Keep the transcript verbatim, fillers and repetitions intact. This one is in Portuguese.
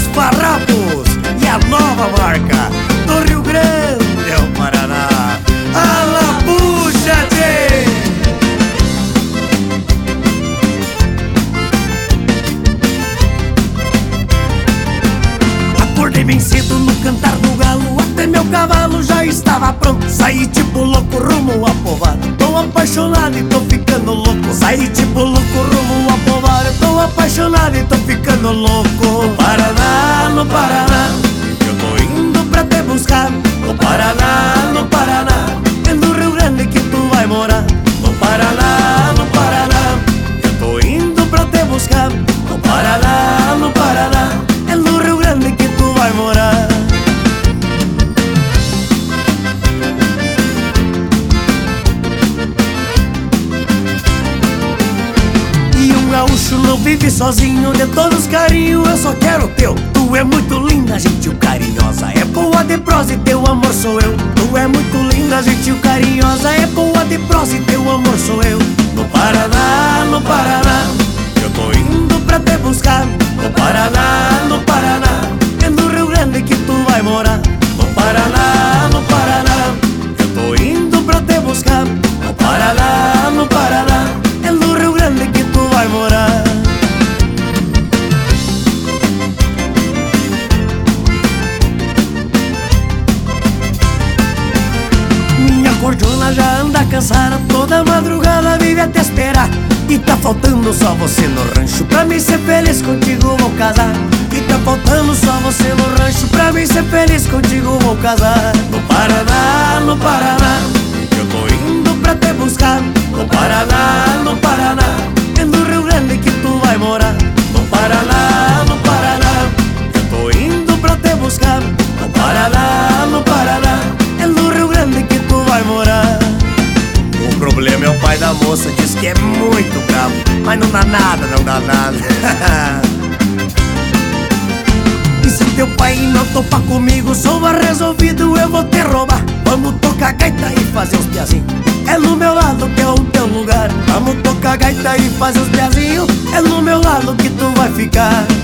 farrapos e a nova marca do Rio Grande ao Paraná. Ala, puxa, tchê! Acordei bem cedo no cantar do galo, até meu cavalo já estava pronto. Saí tipo louco rumo a povoado, tô apaixonado e tô ficando louco. Saí tipo louco rumo a povoado, tô apaixonado e tô ficando louco. No Paraná, no Paraná, eu tô indo pra te buscar. No Paraná, no Paraná, é no Rio Grande que tu vai morar. No Paraná, no Paraná, eu tô indo pra te buscar. No Paraná, no Paraná, é no Rio Grande que tu vai morar. E um gaúcho não vive sozinho, de todos os carinhos eu só quero o teu. Tu é muito linda, gentil, carinhosa, é boa de prosa e teu amor sou eu. Tu é muito linda, gentil, carinhosa, é boa de prosa e teu amor sou eu. No Paraná, no Paraná, eu tô indo pra te buscar. No Paraná, no Paraná, é no Rio Grande que tu vai morar. No Paraná, no Paraná, eu tô indo pra te buscar. No Paraná, no Paraná, é no Rio Grande que tu vai morar. Minha cordiona já anda cansada, toda madrugada vive a te esperar. E tá faltando só você no rancho, pra mim ser feliz contigo vou casar. E tá faltando só você no rancho, pra mim ser feliz contigo vou casar. No Paraná, no Paraná, eu tô indo pra te buscar. No Paraná, no Paraná, é no Rio Grande que tu vai morar. No Paraná, no Paraná, eu tô indo pra te buscar. No Paraná, no Paraná, é no Rio Grande que tu vai morar. O problema é o pai da moça, diz que é muito bravo, mas não dá nada, não dá nada. E se teu pai não topar comigo, sova resolvido, eu vou te roubar. Vamos tocar gaita e fazer os piazinhos, é no meu lado que é o teu lugar. Vamos tocar gaita e fazer os piazinhos, é no meu lado que tu vai ficar.